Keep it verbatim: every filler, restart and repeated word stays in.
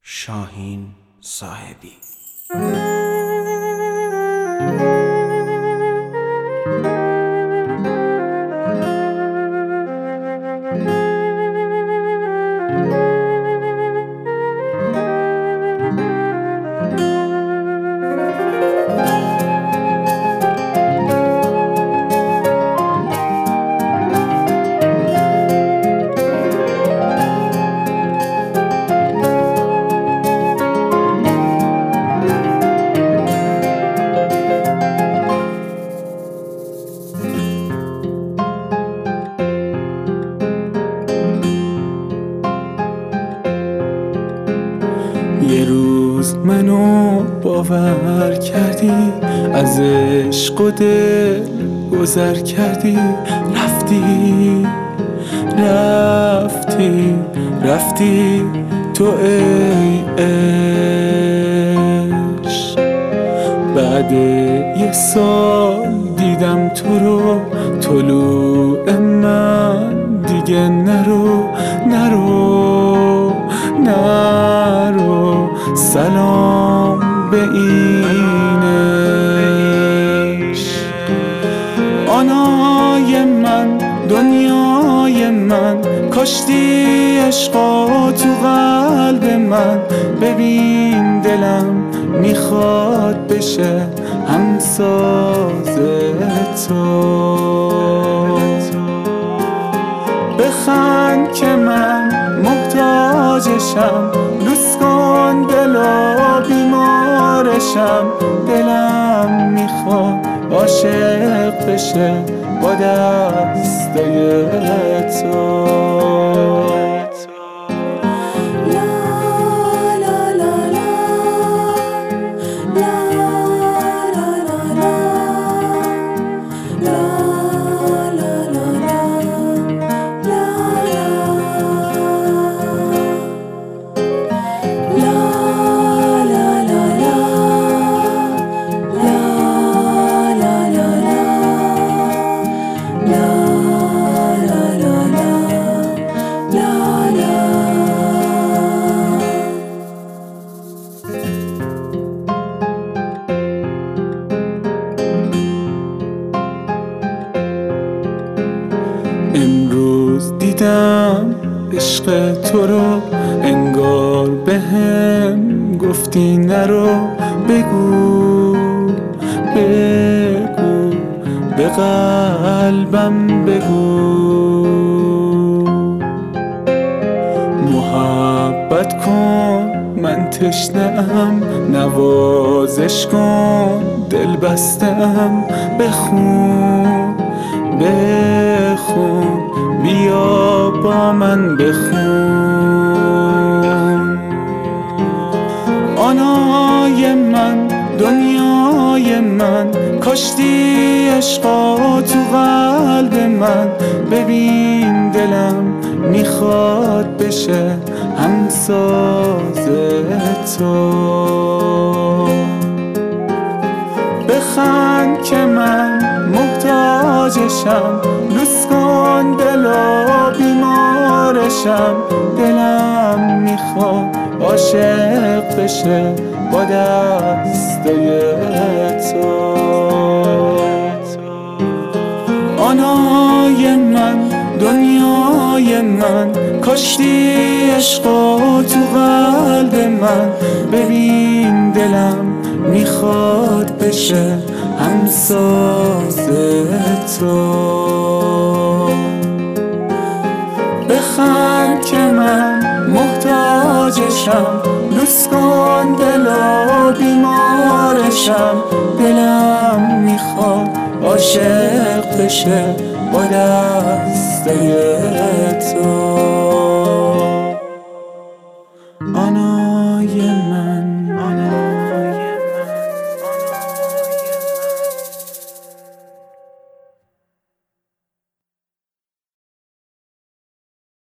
شاهین صاحبی. یه روز منو باور کردی، از عشق و دل گذر کردی، رفتی رفتی رفتی تو ای عشق. بعد یه سال دیدم تو رو، طلوع من دیگه نرو نرو نرو، سلام به این عشق. آنای من دنیای من، کاشتی عشقا تو قلب من. ببین دلم میخواد بشه همساز تو. بخند که من محتاجشم، لوس کن دلا بیمارشم. دلم میخواد عاشق بشه با دسته تو. امروز دیدم عشق تو رو، انگار بهم گفتی نرو. بگو بگو به قلبم بگو، محبت کن من تشنه‌ام، نوازش کن دل بسته‌ام. بخون بخون بیا با من بخون. آنای من دنیای من، کاشتی عشقا تو قلب من. ببین دلم میخواد بشه همساز تو. بخند که من محتاجشم، لوس کن دلا بیمارشم. دلم میخواد عاشق بشه با دسته تو. آنای من دنیای من، کاشتی عشقا تو قلب من. ببین دلم میخواد بشه همساز تو. بخند که من محتاجشم، لوس کن دلا بیمارشم. دلم میخواد عاشق بشه با دسته تو.